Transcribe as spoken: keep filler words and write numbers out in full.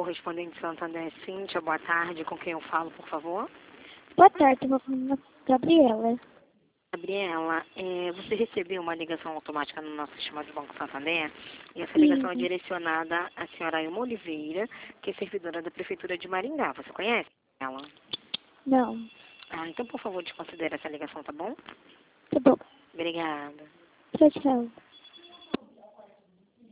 correspondente Santander, Cíntia, boa tarde. Com quem eu falo, por favor? Boa tarde, eu vou falar com a Gabriela. Gabriela, é, você recebeu uma ligação automática no nosso sistema do Banco Santander e essa Sim. ligação é direcionada à senhora Ilma Oliveira, que é servidora da Prefeitura de Maringá. Você conhece ela? Não. Ah, então, por favor, desconsidere essa ligação, tá bom? Tá bom. Obrigada. Tchau, tchau.